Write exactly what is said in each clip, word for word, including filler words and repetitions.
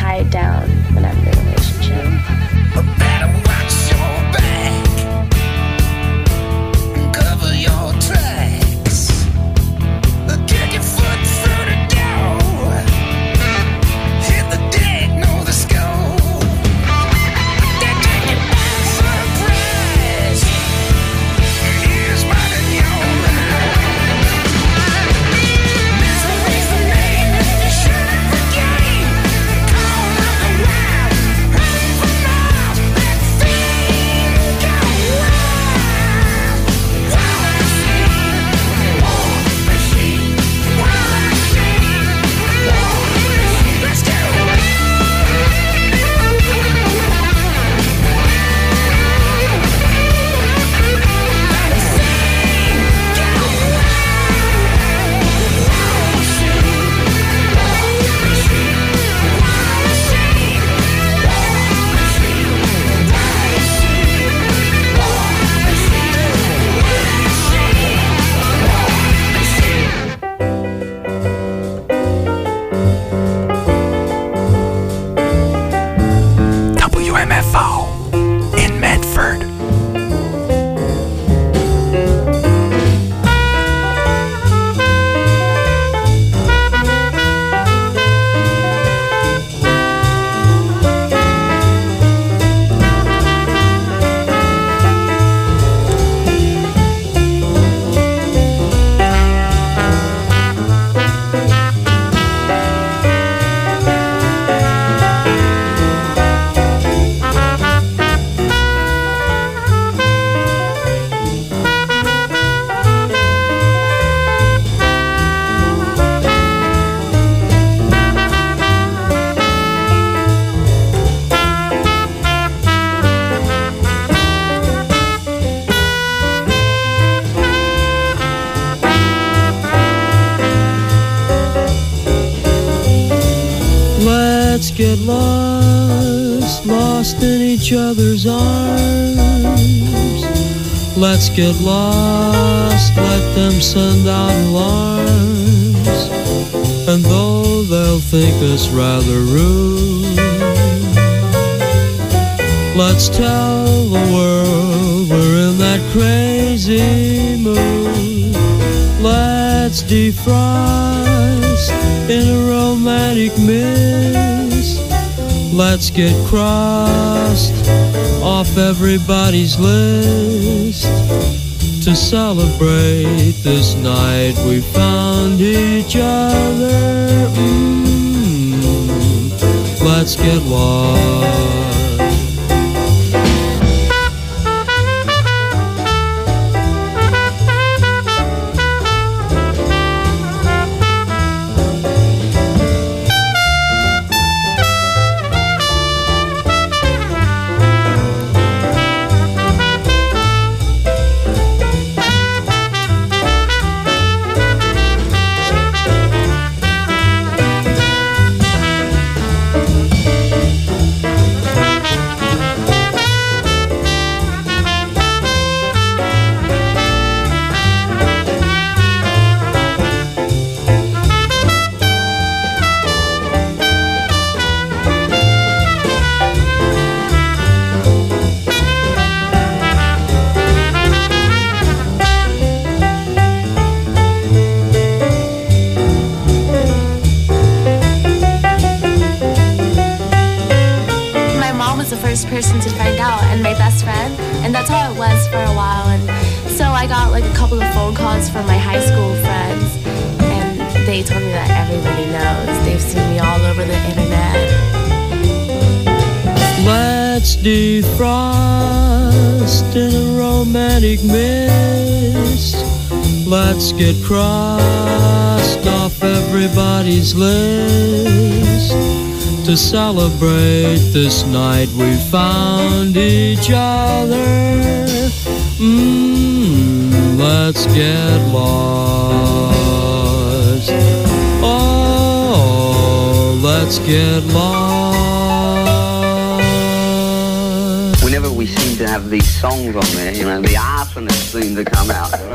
tie it down when I'm in a relationship. Better watch your back and cover your tracks. Kick your foot through the door. Hit the deck, know the score. They take it by surprise. Here's mine and yours. Misery's the name if you shouldn't forget. Call up the wild, running for miles. That thing go wild. Wild machine, war machine, wild machine, war machine. Let's go. W M F O in Medford. Let's get lost, lost in each other's arms. Let's get lost, let them send out alarms. And though they'll think us rather rude, let's tell the world we're in that crazy mood. Let's defrost in a romantic mist. Let's get crossed off everybody's list to celebrate this night we found each other. Mm, let's get lost. Person to find out, and my best friend, and that's how it was for a while. And so I got like a couple of phone calls from my high school friends, and they told me that everybody knows. They've seen me all over the internet. Let's defrost in a romantic mist. Let's get crossed off everybody's list to celebrate this night we found each other. Mm, let's get lost. Oh, let's get lost. Whenever we seem to have these songs on there, you know, the arsonists seem to come out. You know?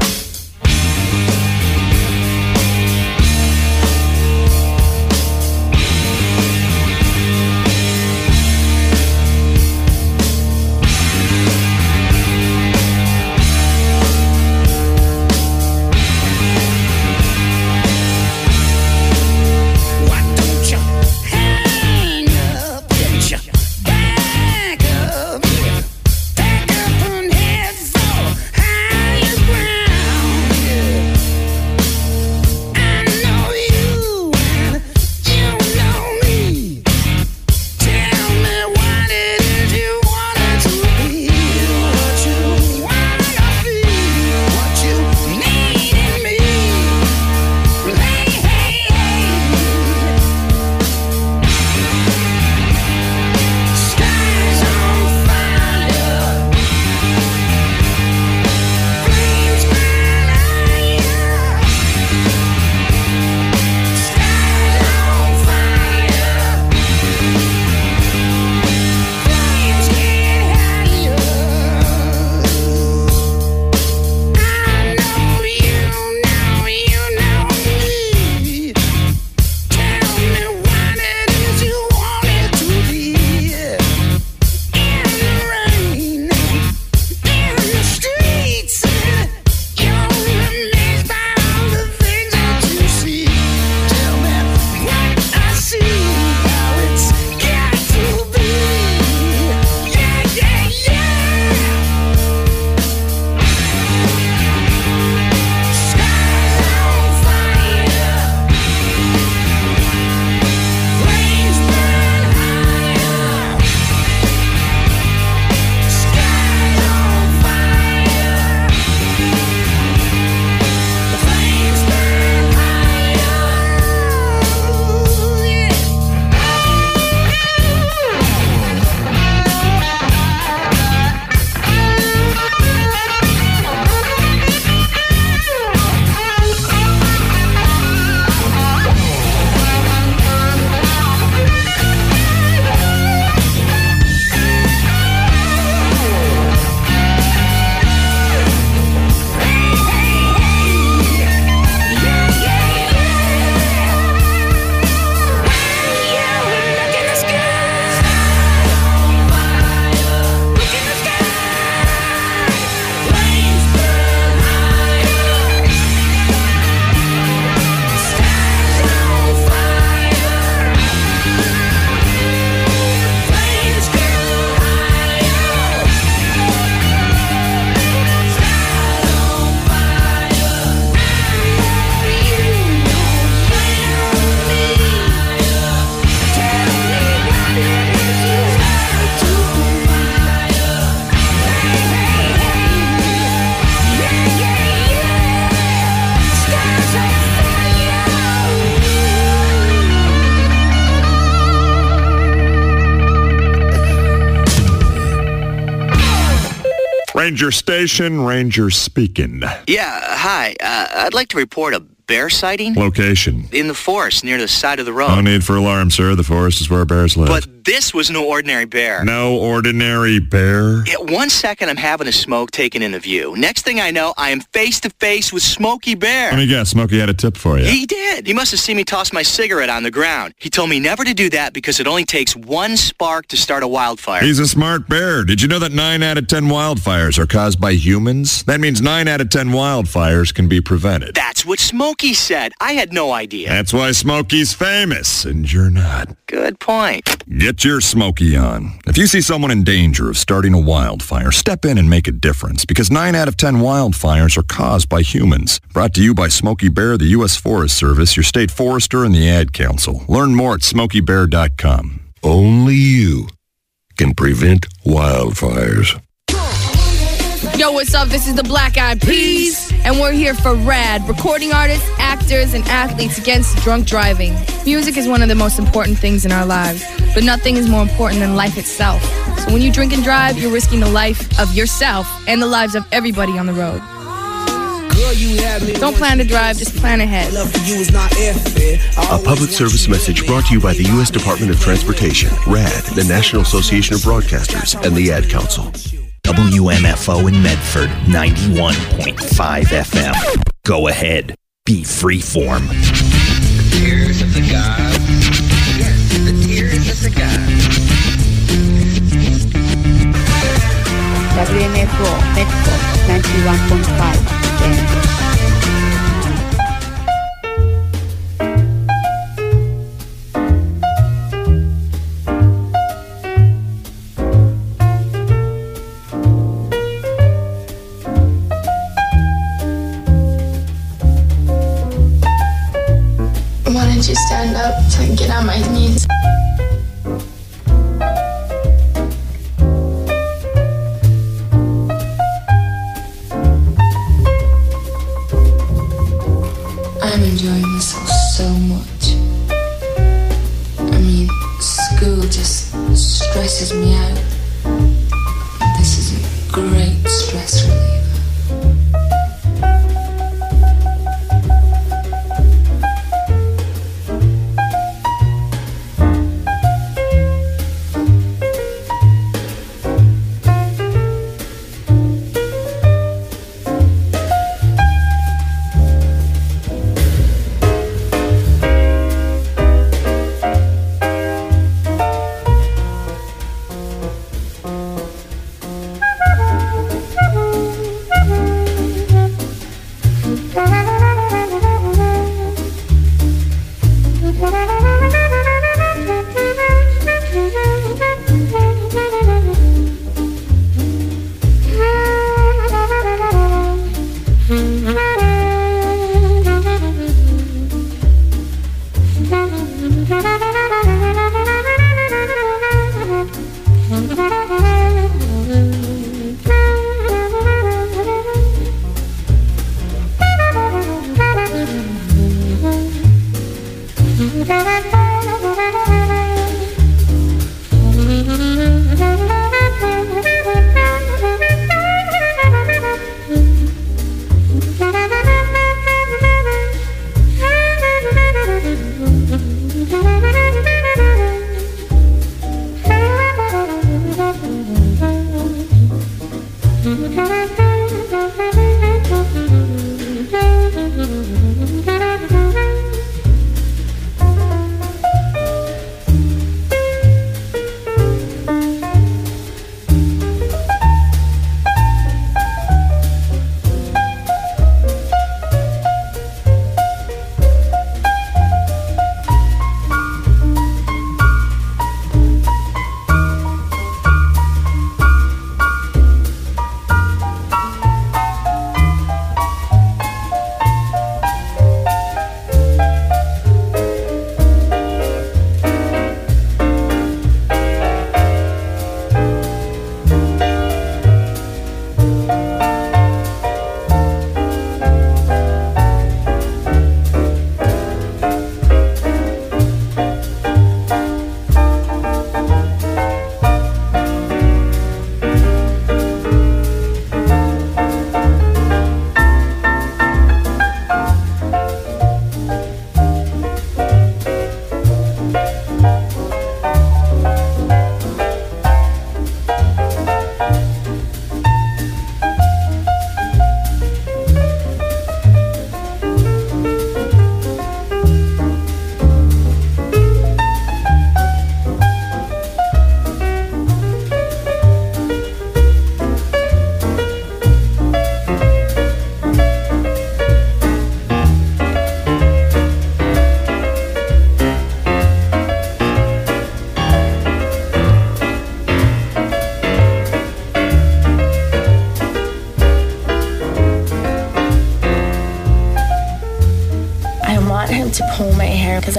Ranger Station, Ranger speaking. Yeah, hi. Uh, I'd like to report a bear sighting. Location. In the forest near the side of the road. No need for alarm, sir. The forest is where bears live. But this was no ordinary bear. No ordinary bear? Yeah, one second I'm having a smoke taken into view. Next thing I know, I am face to face with Smokey Bear. Let me guess, Smokey had a tip for you. He did. He must have seen me toss my cigarette on the ground. He told me never to do that because it only takes one spark to start a wildfire. He's a smart bear. Did you know that nine out of ten wildfires are caused by humans? That means nine out of ten wildfires can be prevented. That's what Smokey said. I had no idea. That's why Smokey's famous, and you're not. Good point. Get your Smokey on. If you see someone in danger of starting a wildfire, step in and make a difference, because nine out of ten wildfires are caused by humans. Brought to you by Smokey Bear, the U S Forest Service, your state forester, and the Ad Council. Learn more at smokey bear dot com. Only you can prevent wildfires. Yo, what's up? This is the Black Eyed Peas, and we're here for RAD, recording artists, actors, and athletes against drunk driving. Music is one of the most important things in our lives, but nothing is more important than life itself. So when you drink and drive, you're risking the life of yourself and the lives of everybody on the road. Don't plan to drive, just plan ahead. A public service message brought to you by the U S Department of Transportation, RAD, the National Association of Broadcasters, and the Ad Council. W M F O in Medford, ninety-one point five F M. Go ahead. Be freeform. The tears of the gods. Yes, the tears of the gods. W M F O, Medford, ninety-one point five F M. Why don't you stand up so I can get on my knees? I'm enjoying this so much. I mean, school just stresses me out. This is a great stress reliever.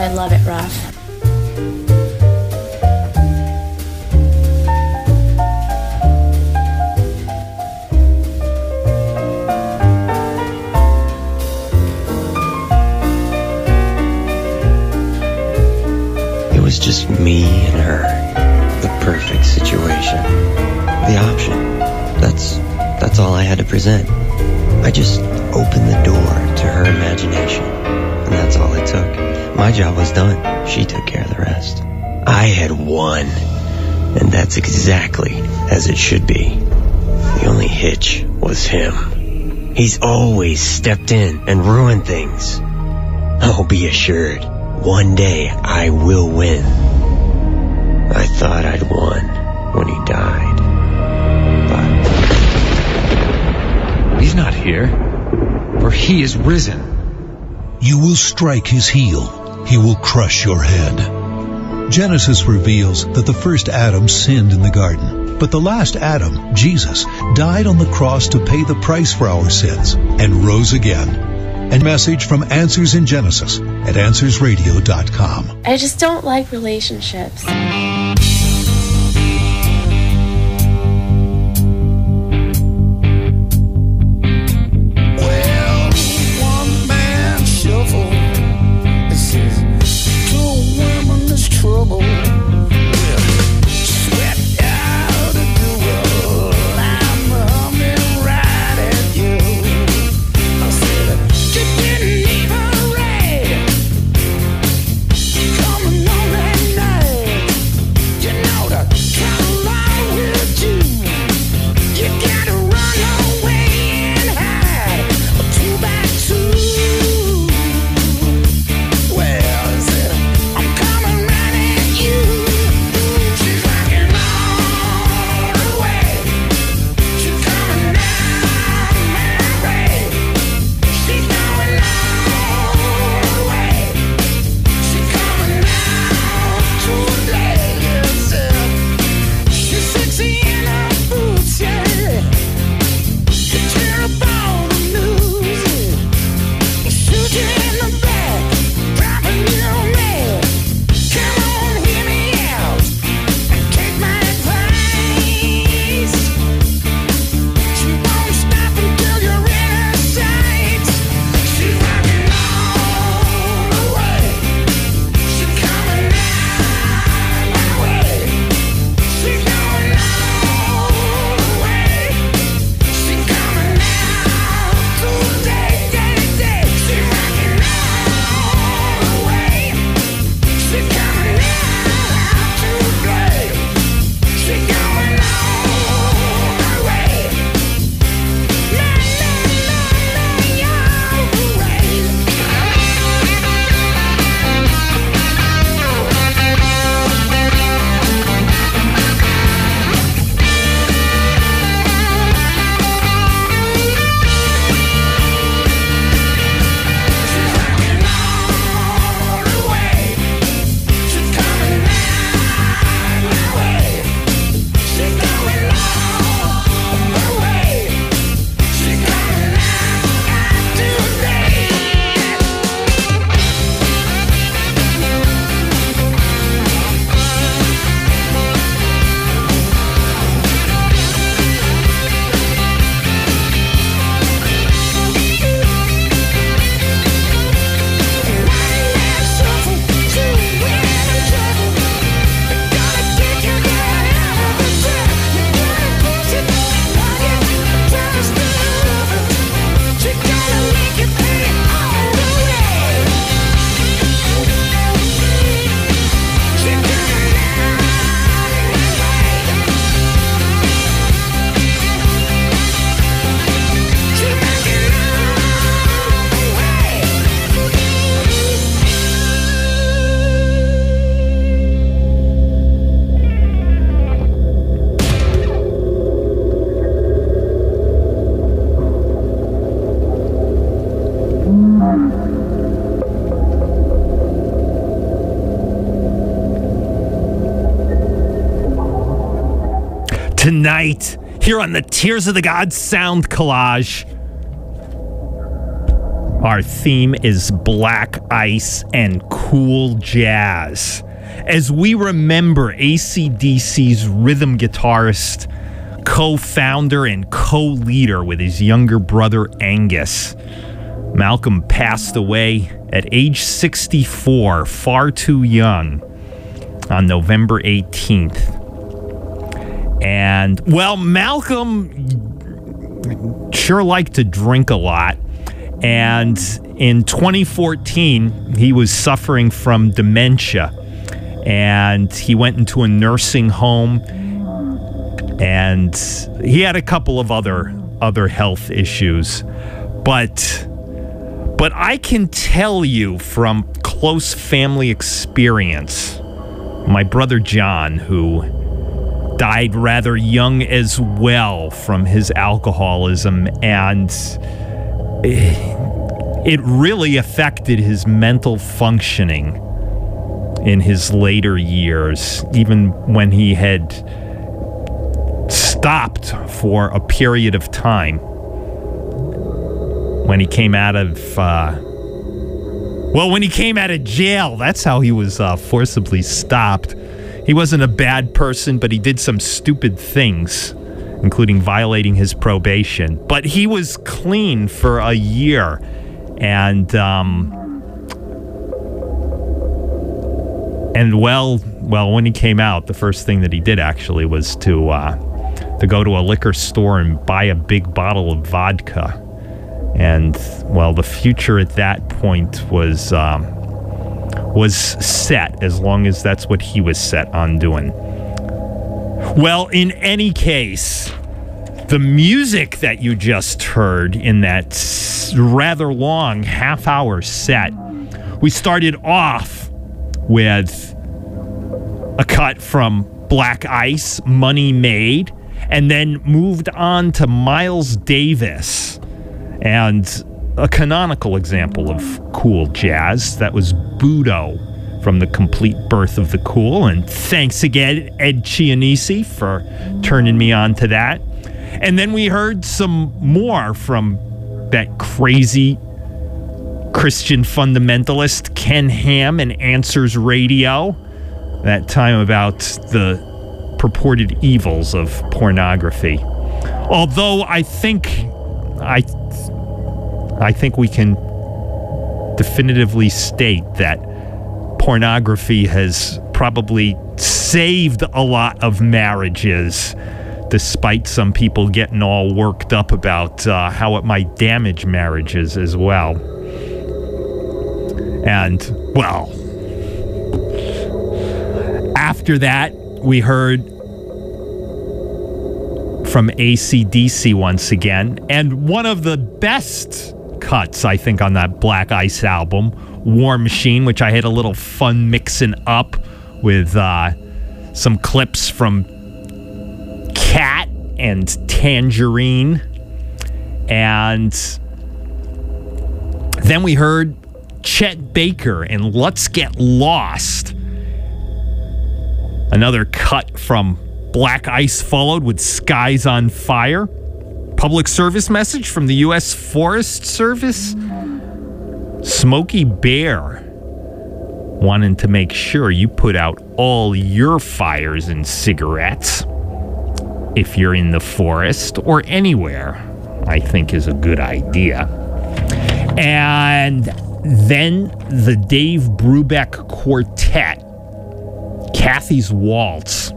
I love it rough. It was just me and her. The perfect situation. The option. That's that's all I had to present. I just opened the door to her imagination, and that's all it took. My job was done. She took care of the rest. I had won, and that's exactly as it should be. The only hitch was him. He's always stepped in and ruined things. Oh, be assured, one day I will win. I thought I'd won when he died. But he's not here, for he is risen. You will strike his heel. He will crush your head. Genesis reveals that the first Adam sinned in the garden, but the last Adam, Jesus, died on the cross to pay the price for our sins and rose again. A message from Answers in Genesis at answers radio dot com. I just don't like relationships. Tonight, here on the Tears of the Gods Sound Collage. Our theme is Black Ice and cool jazz. As we remember A C D C's rhythm guitarist, co-founder and co-leader with his younger brother Angus, Malcolm passed away at age sixty-four, far too young, on November eighteenth. And, well, Malcolm sure liked to drink a lot. And in twenty fourteen, he was suffering from dementia. And he went into a nursing home. And he had a couple of other other health issues. But, but I can tell you from close family experience, my brother John, who died rather young as well from his alcoholism, and it really affected his mental functioning in his later years, even when he had stopped for a period of time. When he came out of, uh, well, when he came out of jail, that's how he was uh, forcibly stopped. He wasn't a bad person, but he did some stupid things, including violating his probation. But he was clean for a year. And, um, and well, well, when he came out, the first thing that he did actually was to, uh, to go to a liquor store and buy a big bottle of vodka. And, well, the future at that point was, um, was set, as long as that's what he was set on doing. Well, in any case, the music that you just heard in that rather long half-hour set, we started off with a cut from Black Ice, Money Made, and then moved on to Miles Davis, and a canonical example of cool jazz. That was Budo from The Complete Birth of the Cool. And thanks again, Ed Chianese, for turning me on to that. And then we heard some more from that crazy Christian fundamentalist Ken Ham and Answers Radio. That time about the purported evils of pornography. Although I think I I think we can definitively state that pornography has probably saved a lot of marriages, despite some people getting all worked up about uh, how it might damage marriages as well. And, well, after that, we heard from A C D C once again, and one of the best cuts, I think, on that Black Ice album, War Machine, which I had a little fun mixing up with uh, some clips from Cat and Tangerine. And then we heard Chet Baker and Let's Get Lost. Another cut from Black Ice followed with Skies on Fire. Public service message from the U S Forest Service. Smokey Bear wanting to make sure you put out all your fires and cigarettes if you're in the forest or anywhere, I think is a good idea. And then the Dave Brubeck Quartet, Kathy's Waltz.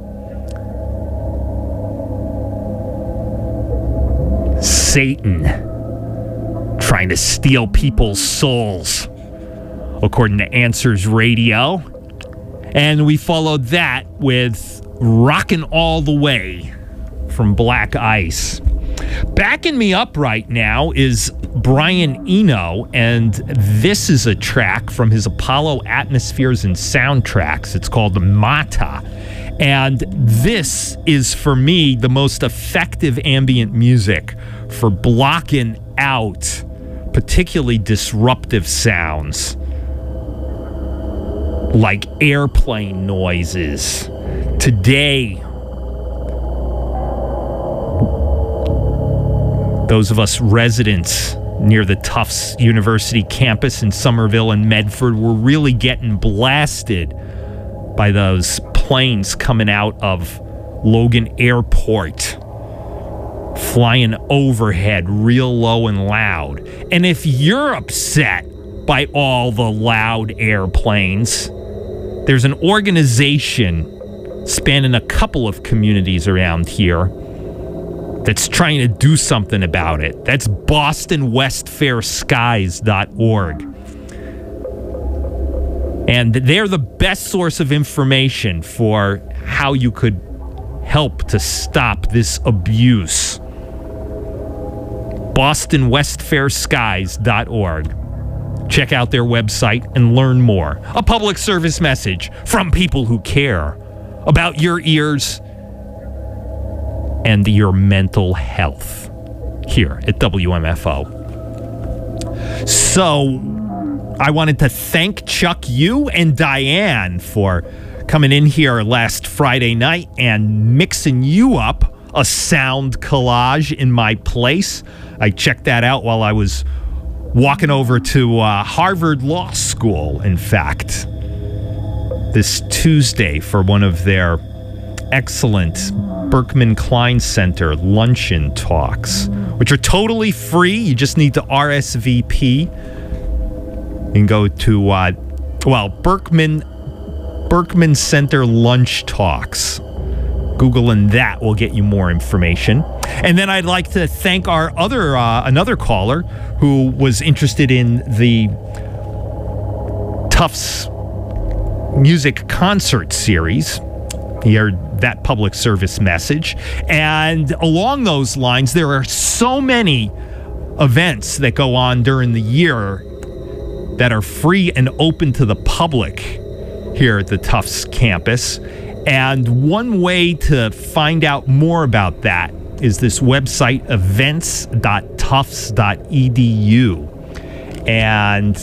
Satan trying to steal people's souls, according to Answers Radio. And we followed that with Rockin' All the Way from Black Ice. Backing me up right now is Brian Eno, and this is a track from his Apollo Atmospheres and Soundtracks. It's called Mata. And this is, for me, the most effective ambient music for blocking out particularly disruptive sounds like airplane noises. Today, those of us residents near the Tufts University campus in Somerville and Medford were really getting blasted by those planes coming out of Logan Airport, flying overhead real low and loud. And if you're upset by all the loud airplanes, there's an organization spanning a couple of communities around here that's trying to do something about it. That's Boston West Fair Skies dot org. And they're the best source of information for how you could help to stop this abuse. Boston West Fair Skies dot org. Check out their website and learn more. A public service message from people who care about your ears and your mental health here at W M F O. So, I wanted to thank Chuck, you, and Diane for coming in here last Friday night and mixing you up a sound collage in my place. I checked that out while I was walking over to uh, Harvard Law School, in fact, this Tuesday for one of their excellent Berkman Klein Center luncheon talks, which are totally free. You just need to R S V P and go to, uh, well, Berkman, Berkman Center Lunch Talks. Googling that will get you more information. And then I'd like to thank our other, uh, another caller who was interested in the Tufts Music Concert Series. He heard that public service message. And along those lines, there are so many events that go on during the year that are free and open to the public here at the Tufts campus. And one way to find out more about that is this website, events dot tufts dot e d u. And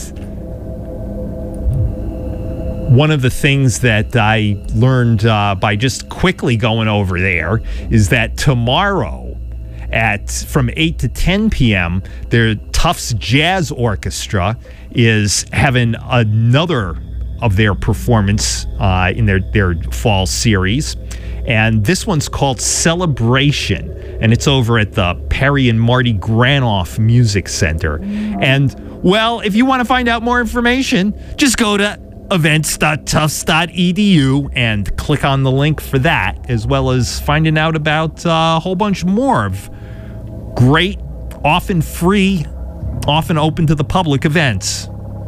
one of the things that I learned uh, by just quickly going over there is that tomorrow at from eight to ten p.m., their Tufts Jazz Orchestra is having another of their performance uh, in their, their fall series. And this one's called Celebration, and it's over at the Perry and Marty Granoff Music Center. And, well, if you want to find out more information, just go to events dot tufts dot e d u and click on the link for that, as well as finding out about uh, a whole bunch more of great, often free, often open to the public events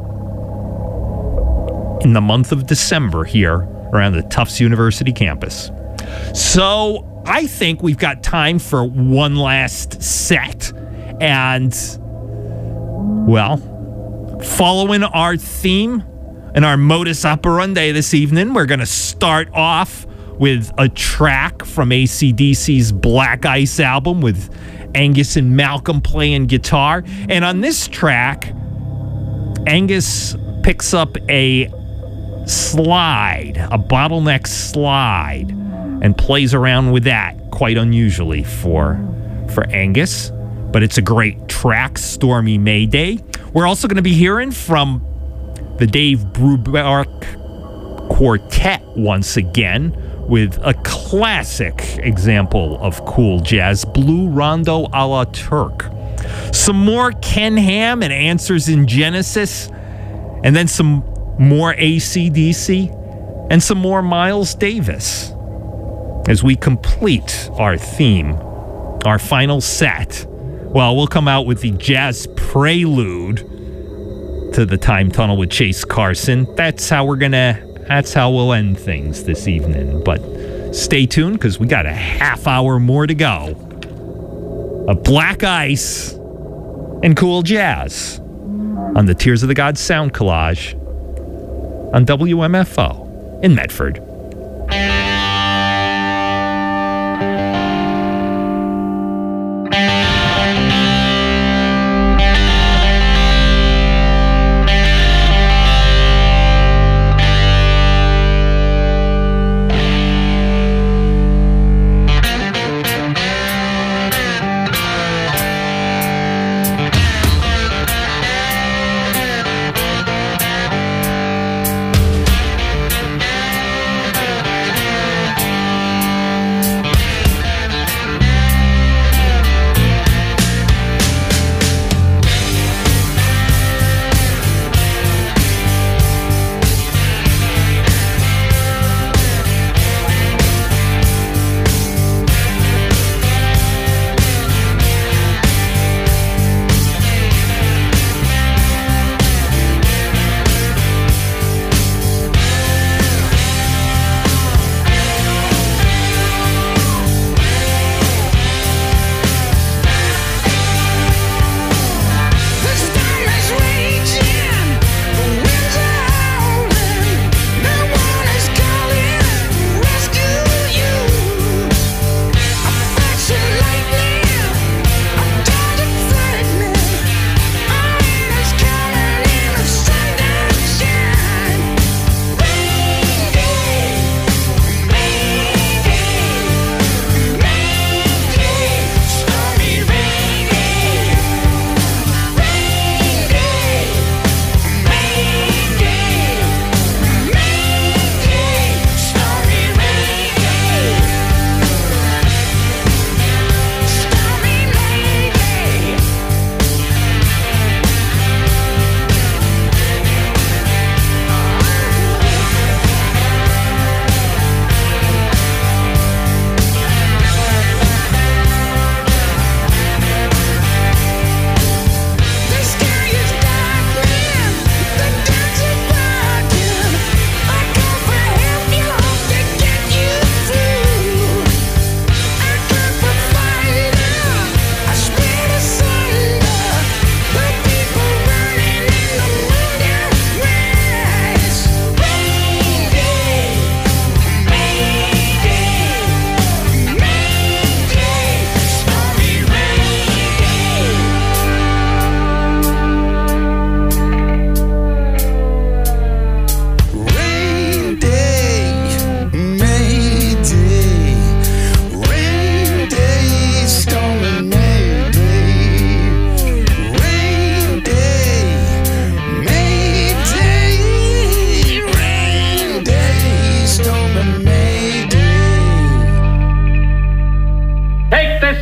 in the month of December here around the Tufts University campus. So I think we've got time for one last set. And, well, following our theme and our modus operandi this evening, we're going to start off with a track from A C D C's Black Ice album with Angus and Malcolm playing guitar. And on this track, Angus picks up a slide, a bottleneck slide, and plays around with that quite unusually for, for Angus. But it's a great track, Stormy Mayday. We're also going to be hearing from the Dave Brubeck Quartet once again with a classic example of cool jazz, Blue Rondo a la Turk. Some more Ken Ham and Answers in Genesis, and then some more A C D C, and some more Miles Davis as we complete our theme, our final set. Well, we'll come out with the jazz prelude to the Time Tunnel with Chase Carson. That's how we're gonna, that's how we'll end things this evening. But stay tuned, because we got a half hour more to go. A Black Ice and cool jazz on the Tears of the Gods sound collage on W M F O in Medford.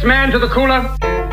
Next man to the cooler.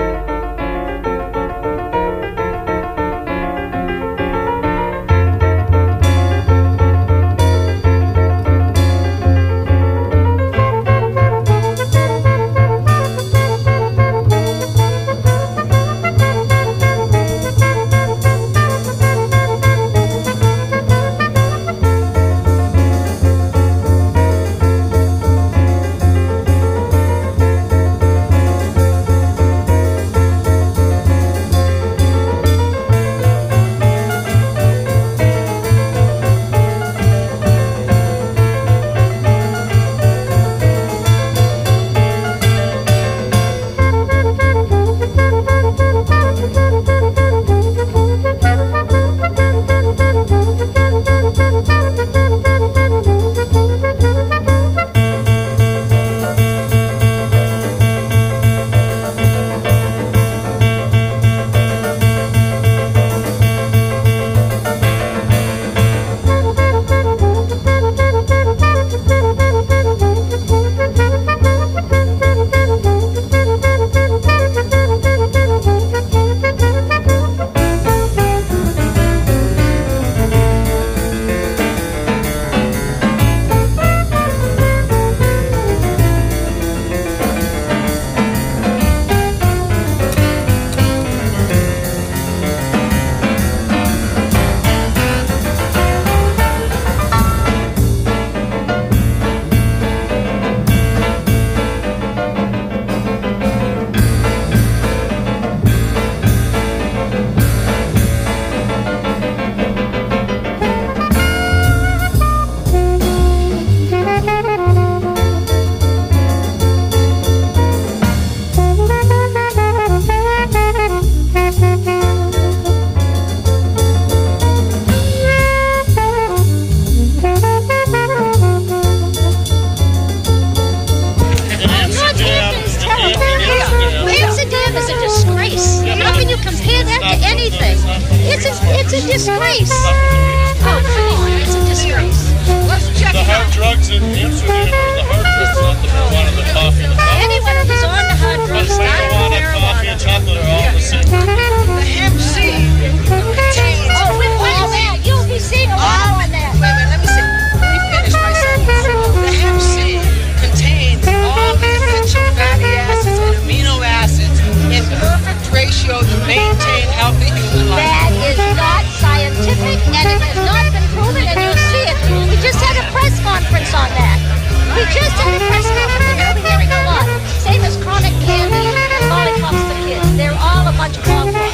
It's a disgrace. Oh, come on. It's a disgrace. Let's check the hard drugs in Amsterdam are the hard drugs, not the marijuana, the coffee, the coffee. Anyone who's on the hard drugs, the marijuana, coffee, and chocolate are all the same. The hemp seed contains oh, with all that. You'll be seeing a lot on that. Wait a minute. Let me see. Let me finish my sentence. The hemp seed contains all the essential fatty acids and amino acids in perfect ratio to maintain healthy human life. That is not scientific, and it has not been proven, and you'll see it. We just had a press conference on that. We just had a press conference, and you'll be hearing a lot. Same as chronic candy and lollipops to kids. They're all a bunch of hogwash.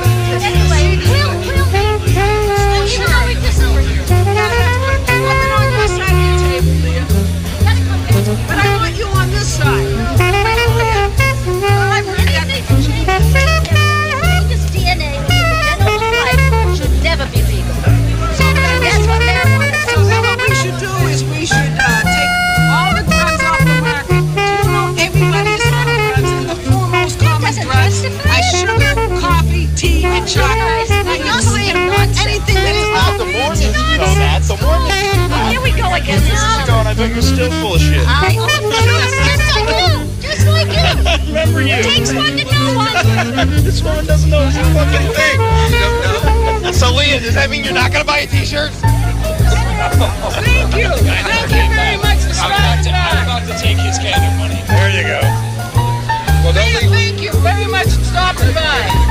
Anyway, we'll, we'll, even though we disagree. Nothing on your side of the table, Leah. But I want you on this side. I've heard anything changes. This D N A general life should never be legal. So that's what marijuana is. So then what we should do is we should uh, take all the drugs off the market. Do you know everybody is on drugs, and the four most common drugs are sugar, coffee, tea, and chocolate. Now you're saying anything that is not the Mormons know that. The Mormons. Oh, here we go again. This is going. I think you're still full of shit. I oh, just like you. Just like you. Remember you. It takes one to know one. This woman doesn't know a fucking thing. You don't know. So, Leah, does that mean you're not going to buy a t-shirt? Thank you. Thank you very much for stopping by. I'm about to take his kind of money. There you go. Well, don't Leah, thank you very much for stopping by.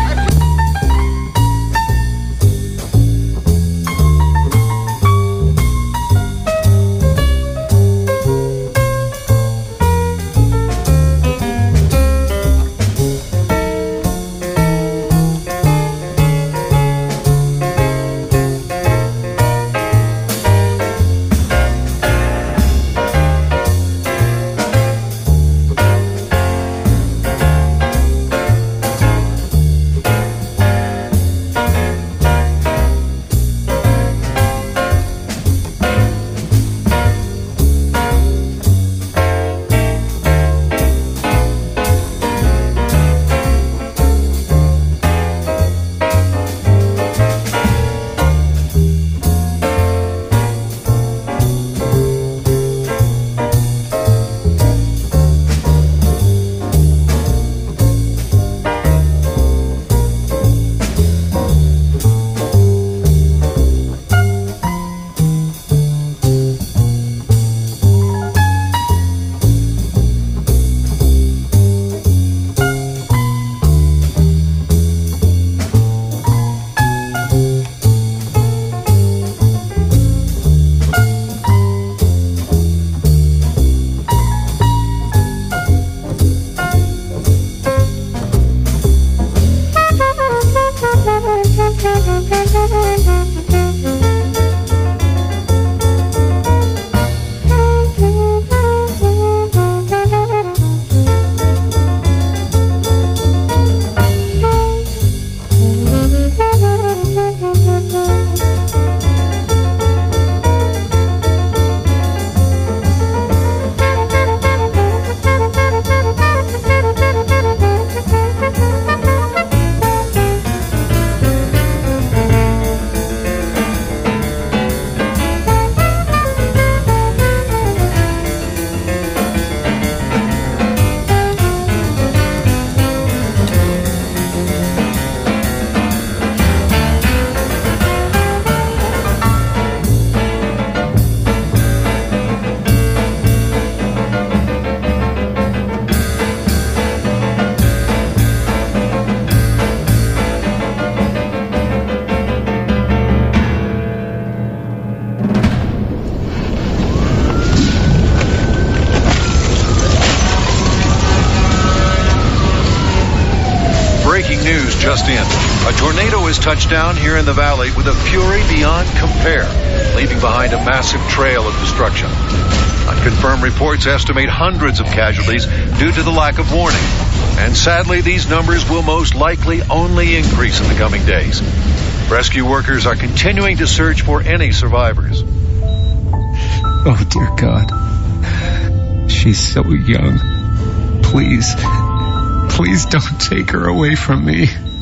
just in. A tornado has touched down here in the valley with a fury beyond compare, leaving behind a massive trail of destruction. Unconfirmed reports estimate hundreds of casualties due to the lack of warning. And sadly, these numbers will most likely only increase in the coming days. Rescue workers are continuing to search for any survivors. Oh, dear God. She's so young. Please, please don't take her away from me.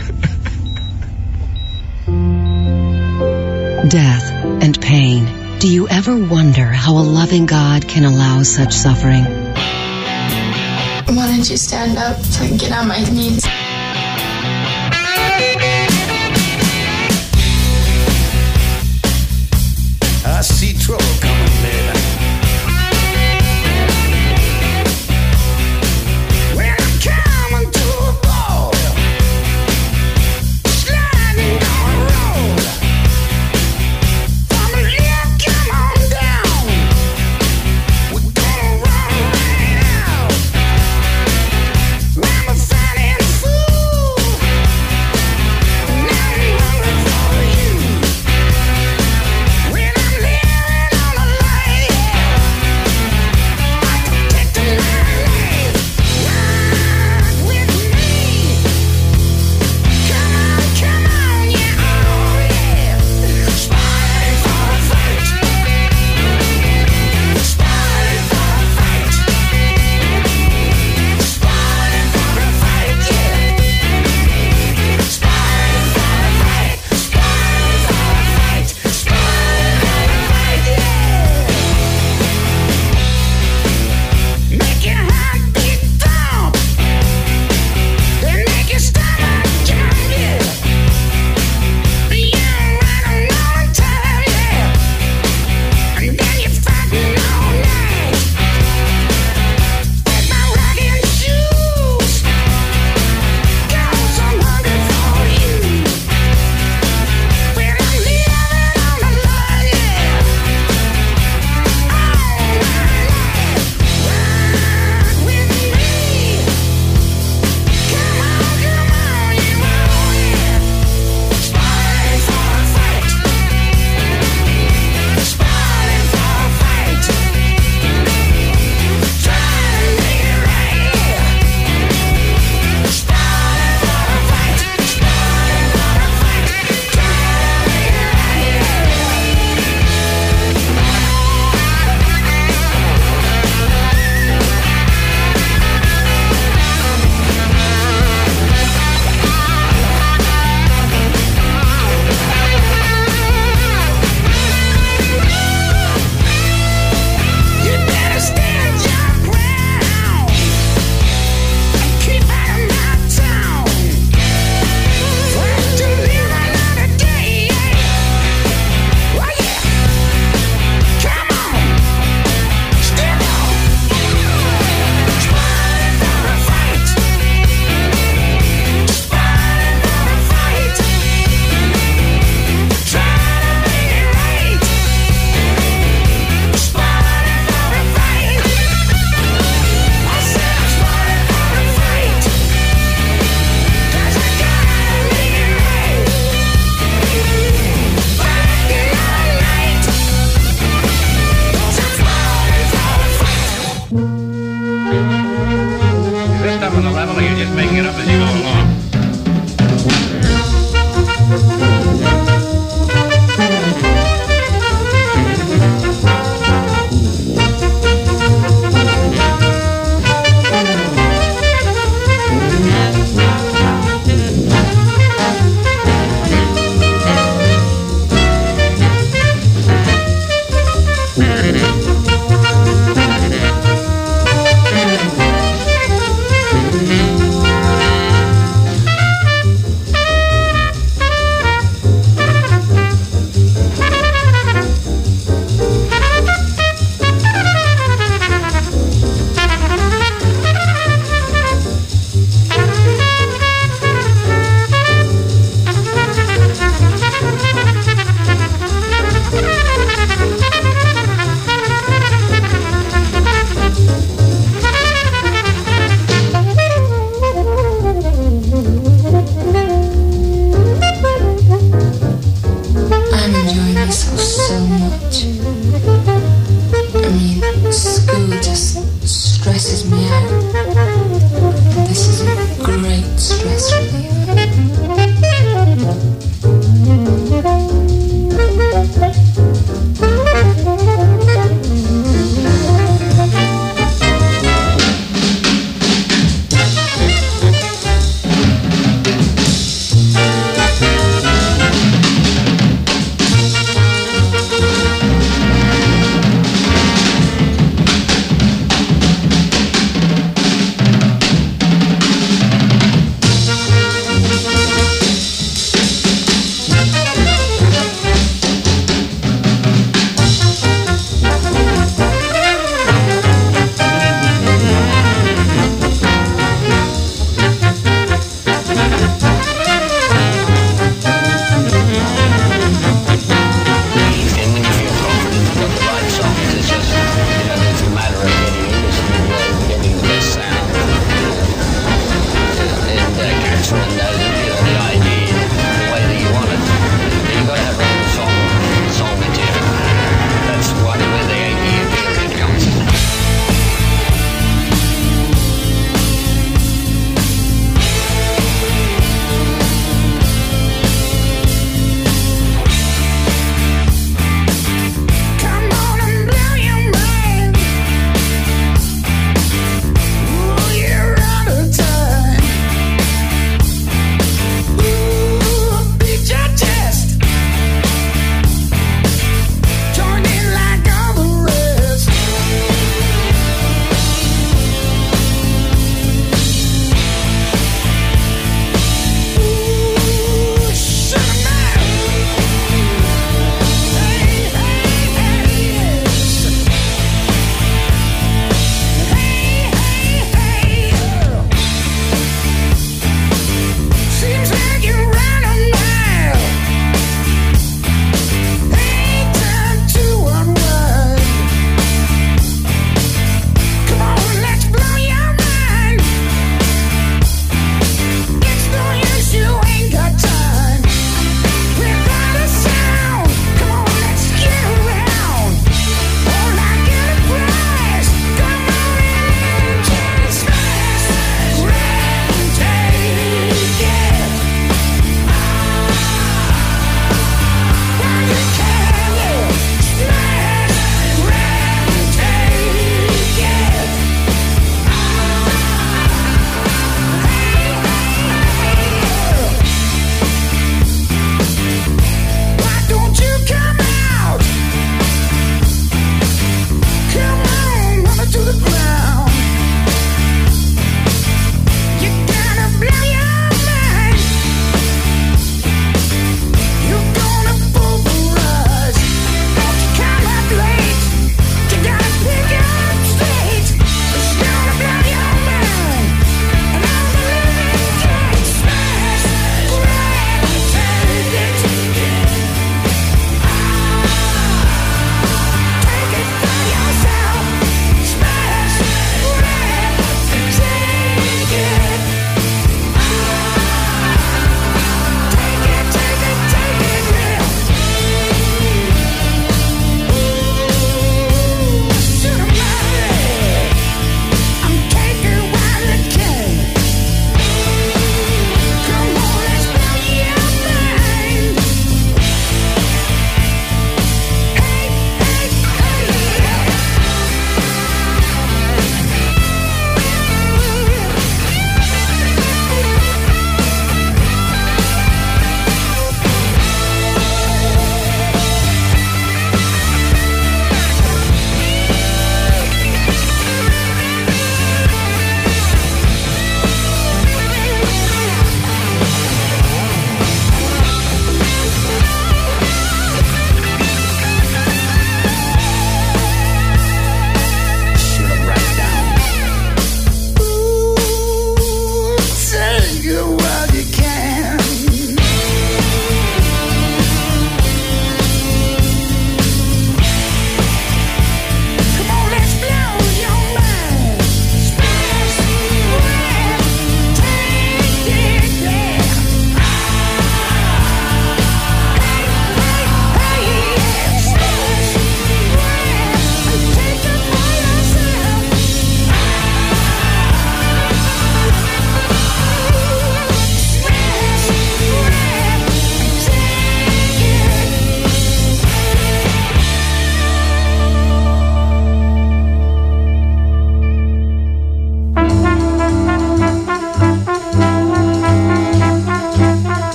Death and pain. Do you ever wonder how a loving God can allow such suffering? Why don't you stand up so I can get on my knees? I see trouble coming, baby. When I'm coming to a ball, sliding down the road. From the left, come on down. We're gonna run right out. I'm a fighting fool. Now I'm hungry for you. When I'm living on a lie, I'm protecting my life. Ride with me. Come on, come on, yeah, oh yeah. Spotted for a fight. Spotted for a fight. Spotted for a fight, yeah. Spotted for a fight. Spotted for a fight. Spotted for a fight, yeah. Make your heart beat thump. Then make your stomach jump, yeah. Be young right a long time, yeah. And then you're fighting all night. With my rocking shoes. Cause I'm hungry for you. When I'm living on the line, yeah. All my life. Ride with me. Come on, come on, you know it. Spotted for a fight. Spotted for a fight. Try to make it right, yeah. Spotted for a fight. Spotted for a fight. Try to make it right, You better stand your ground and keep out of my town. Try to live another day, yeah. Oh yeah, come on, step on. Spotted for a fight. Spotted for a fight. Try to make it right. Spotted for a fight. I said I'm spotted for a fight. 'Cause I gotta make it right. Fighting all night. 'Cause I'm spotted for a fight. Is this stuff on the level or you're just making it up as you go along? Thank you.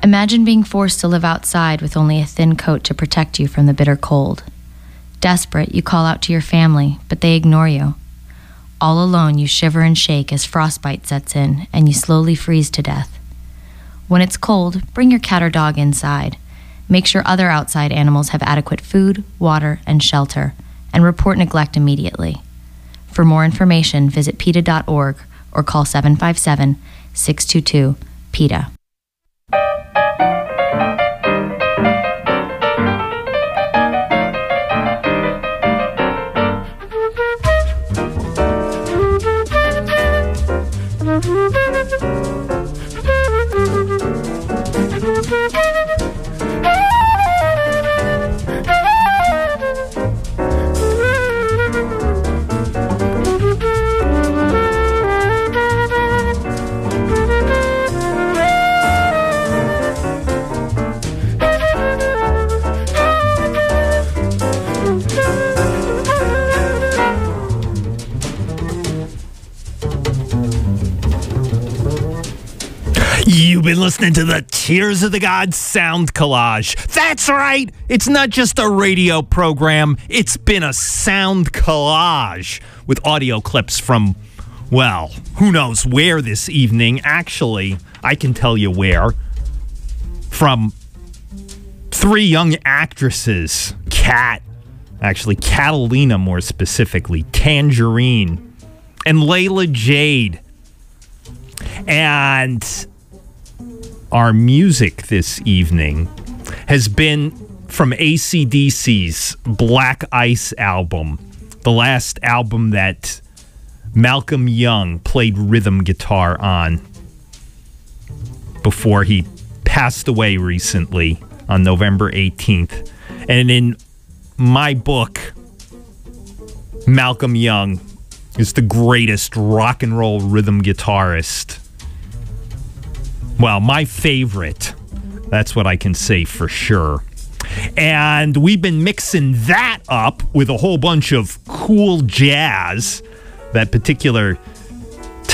Imagine being forced to live outside with only a thin coat to protect you from the bitter cold. Desperate, you call out to your family, but they ignore you. All alone, you shiver and shake as frostbite sets in and you slowly freeze to death. When it's cold, bring your cat or dog inside. Make sure other outside animals have adequate food, water, and shelter, and report neglect immediately. For more information, visit PETA dot org or call seven five seven, six two two, PETA. You've been listening to the Tears of the Gods sound collage. That's right. It's not just a radio program. It's been a sound collage with audio clips from, well, who knows where this evening. Actually, I can tell you where. From three young actresses. Kat, actually Catalina more specifically, Tangerine, and Layla Jade. And our music this evening has been from A C D C's Black Ice album, the last album that Malcolm Young played rhythm guitar on before he passed away recently on November eighteenth. And in my book, Malcolm Young is the greatest rock and roll rhythm guitarist. Well, my favorite. That's what I can say for sure. And we've been mixing that up with a whole bunch of cool jazz. That particular